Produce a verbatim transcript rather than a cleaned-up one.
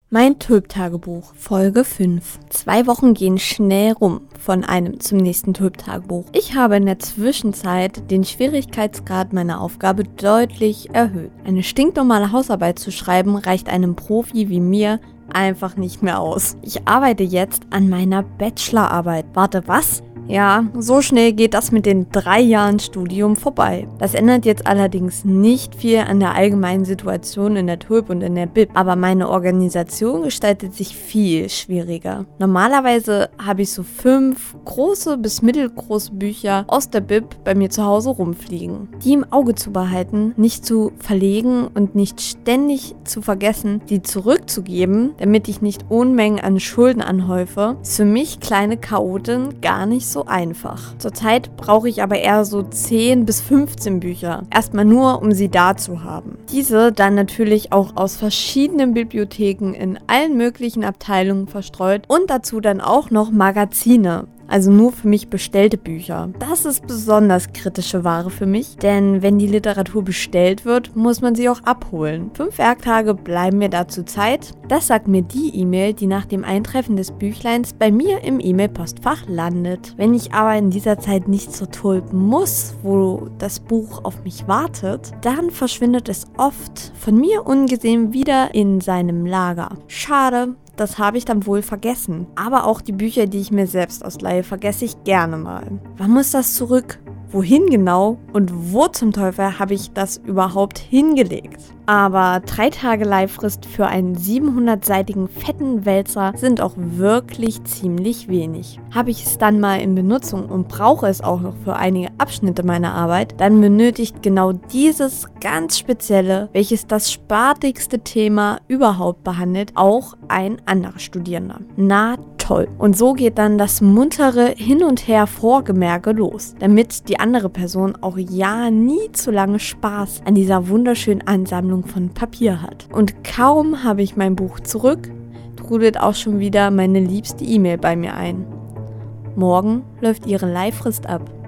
Mein Tulp-Tagebuch, Folge fünf. Zwei Wochen gehen schnell rum von einem zum nächsten Tulp-Tagebuch. Ich habe in der Zwischenzeit den Schwierigkeitsgrad meiner Aufgabe deutlich erhöht. Eine stinknormale Hausarbeit zu schreiben, reicht einem Profi wie mir einfach nicht mehr aus. Ich arbeite jetzt an meiner Bachelorarbeit. Warte, was? Ja, so schnell geht das mit den drei Jahren Studium vorbei. Das ändert jetzt allerdings nicht viel an der allgemeinen Situation in der Tulp und in der Bib, aber meine Organisation gestaltet sich viel schwieriger. Normalerweise habe ich so fünf große bis mittelgroße Bücher aus der Bib bei mir zu Hause rumfliegen. Die im Auge zu behalten, nicht zu verlegen und nicht ständig zu vergessen, die zurückzugeben, damit ich nicht Unmengen an Schulden anhäufe, ist für mich kleine Chaotin gar nicht so einfach. Zurzeit brauche ich aber eher so zehn bis fünfzehn Bücher. Erstmal nur, um sie da zu haben. Diese dann natürlich auch aus verschiedenen Bibliotheken in allen möglichen Abteilungen verstreut und dazu dann auch noch Magazine. Also nur für mich bestellte Bücher. Das ist besonders kritische Ware für mich, denn wenn die Literatur bestellt wird, muss man sie auch abholen. Fünf Werktage bleiben mir dazu Zeit. Das sagt mir die E-Mail, die nach dem Eintreffen des Büchleins bei mir im E-Mail-Postfach landet. Wenn ich aber in dieser Zeit nicht zur Tulp muss, wo das Buch auf mich wartet, dann verschwindet es oft von mir ungesehen wieder in seinem Lager. Schade. Das habe ich dann wohl vergessen. Aber auch die Bücher, die ich mir selbst ausleihe, vergesse ich gerne mal. Wann muss das zurück? Wohin genau? Und wo zum Teufel habe ich das überhaupt hingelegt? Aber drei Tage Leihfrist für einen siebenhundertseitigen fetten Wälzer sind auch wirklich ziemlich wenig. Habe ich es dann mal in Benutzung und brauche es auch noch für einige Abschnitte meiner Arbeit, dann benötigt genau dieses ganz spezielle, welches das spartigste Thema überhaupt behandelt, auch ein anderer Studierender. Na toll. Und so geht dann das muntere Hin- und Her-Vorgemerke los, damit die andere Person auch ja nie zu lange Spaß an dieser wunderschönen Ansammlung von Papier hat. Und kaum habe ich mein Buch zurück, trudelt auch schon wieder meine liebste E-Mail bei mir ein. Morgen läuft ihre Leihfrist ab.